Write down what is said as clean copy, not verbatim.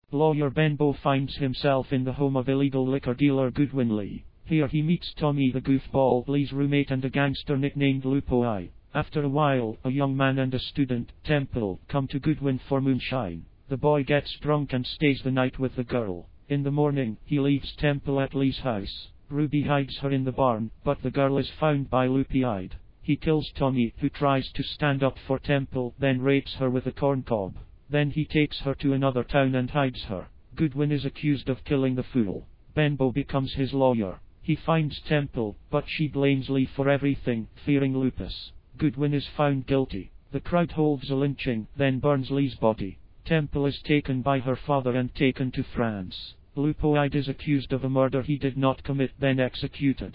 Lawyer Benbow finds himself in the home of illegal liquor dealer Goodwin Lee. Here he meets Tommy the goofball, Lee's roommate and a gangster nicknamed Lupo I. After a while, a young man and a student, Temple, come to Goodwin for moonshine. The boy gets drunk and stays the night with the girl. In the morning, he leaves Temple at Lee's house. Ruby hides her in the barn, but the girl is found by Loopy-eyed. He kills Tommy, who tries to stand up for Temple, then rapes her with a corncob. Then he takes her to another town and hides her. Goodwin is accused of killing the fool. Benbow becomes his lawyer. He finds Temple, but she blames Lee for everything, fearing Lupus. Goodwin is found guilty. The crowd holds a lynching, then burns Lee's body. Temple is taken by her father and taken to France. Lupo-eyed is accused of a murder he did not commit, then executed.